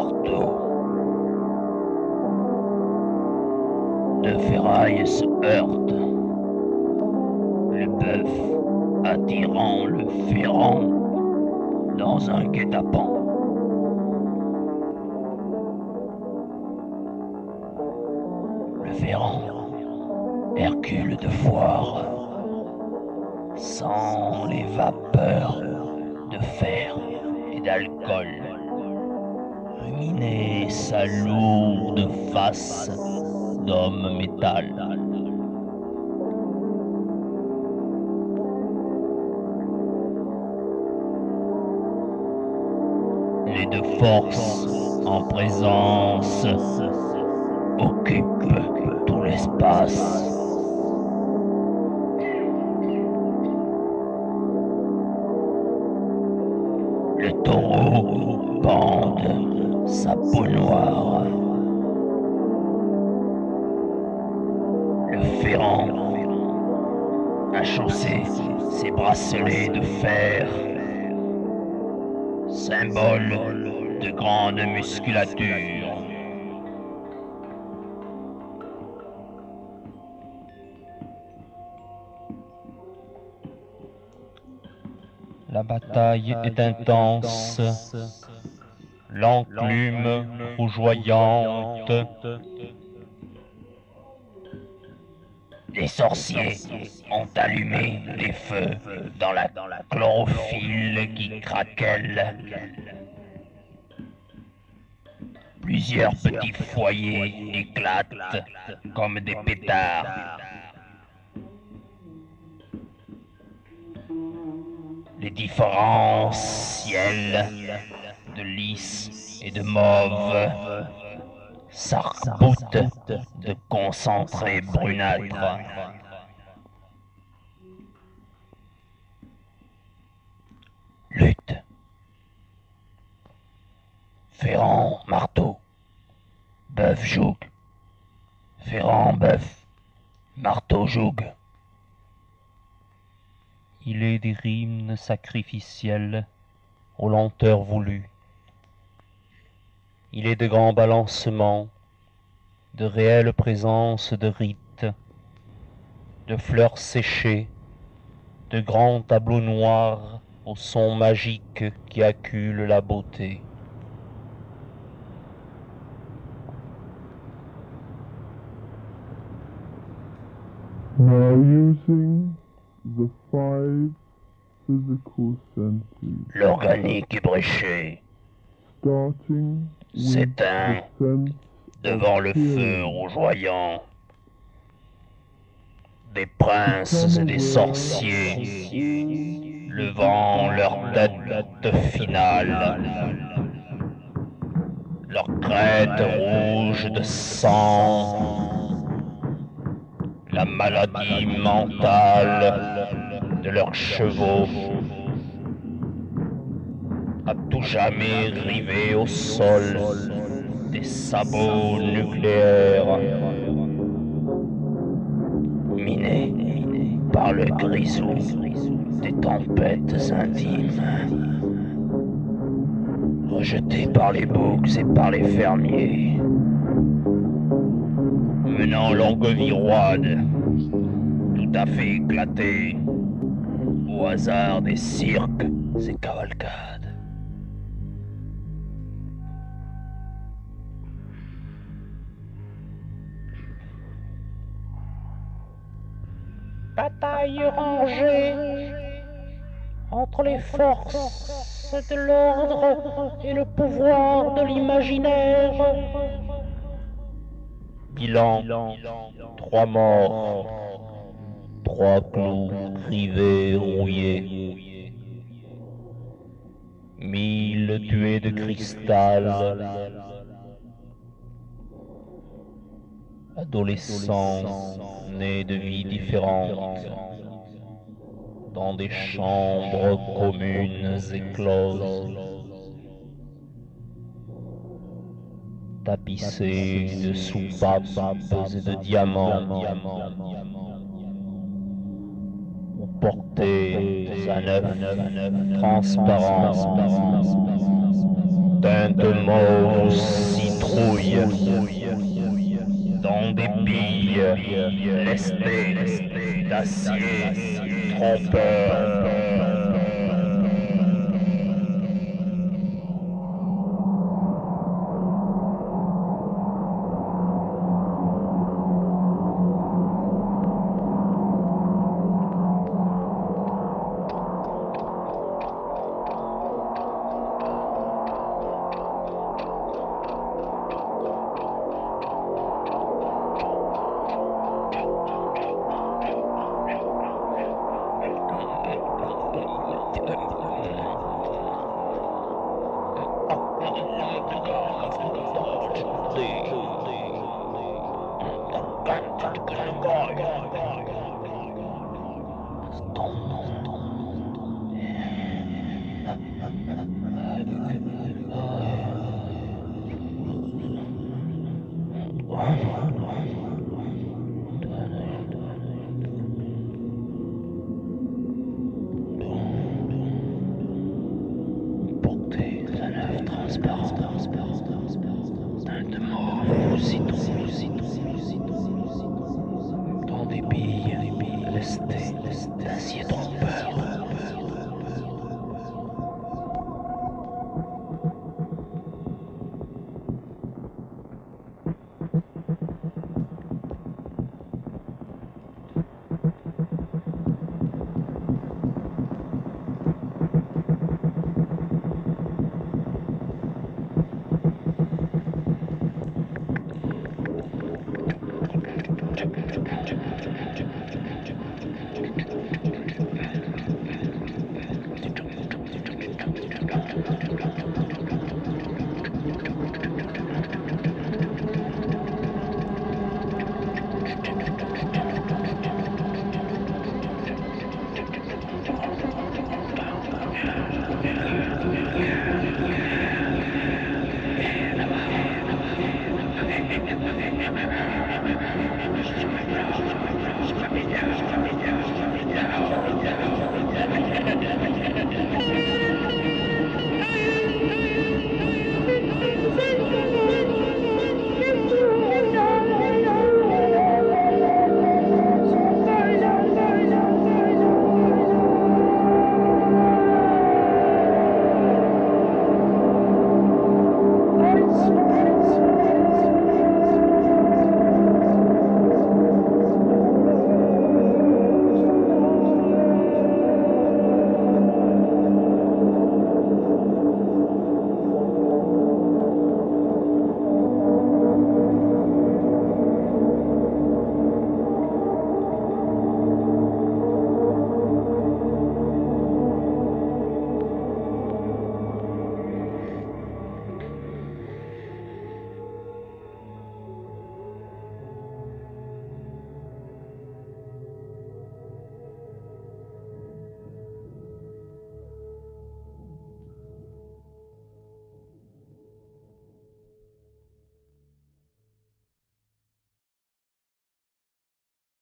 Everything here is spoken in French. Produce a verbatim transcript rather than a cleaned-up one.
marteau. Deux ferrailles se heurtent, le bœuf attirant le ferrant dans un guet-apens. Le ferrant, Hercule de foire, sans les vapeurs de fer et d'alcool, ruminer sa lourde face d'homme métal. Les deux forces en présence occupent tout l'espace. Le taureau bande sa peau noire. Le ferrant a chaussé ses bracelets de fer, symbole de grande musculature. La bataille est intense, l'enclume rougeoyante. Les sorciers ont allumé des feux dans la chlorophylle qui craquelle. Plusieurs petits foyers éclatent comme des pétards. Les différents ciels de lys et de mauve s'arc-boutent de concentré brunâtre. Lutte. Ferrant, marteau. Bœuf, joug. Ferrant, bœuf. Marteau, joug. Il est des rimes sacrificielles aux lenteurs voulues. Il est de grands balancements, de réelles présences de rites, de fleurs séchées, de grands tableaux noirs au son magique qui accule la beauté. Now using the five physical senses, L'organique ébréché starting with the s'éteint sense devant le feu hearing, rougeoyant. Des princes et des sorciers levant leur tête finale, leur crête rouge de sang, la maladie mentale de leurs chevaux, à tout jamais rivés au sol des sabots nucléaires, minés par le grisou des tempêtes intimes, rejetés par les boucs et par les fermiers, menant longue vie roide, tout à fait éclatée, au hasard des cirques et cavalcades. Bataille rangée entre les forces de l'ordre et le pouvoir de l'imaginaire. Bilan, trois morts, trois clous rivés, rouillés, mille tués de cristal, adolescents nés de vies différentes, dans des chambres communes écloses, tapissées de soupapes et de diamants, ou portées à neuf, transparents, teinte mauve ou citrouille, dans des billes lestées d'acier trompeur. Porter un œuf transparent, teinte mauve ou citrouille, dans des billes lestées d'acier trompeur.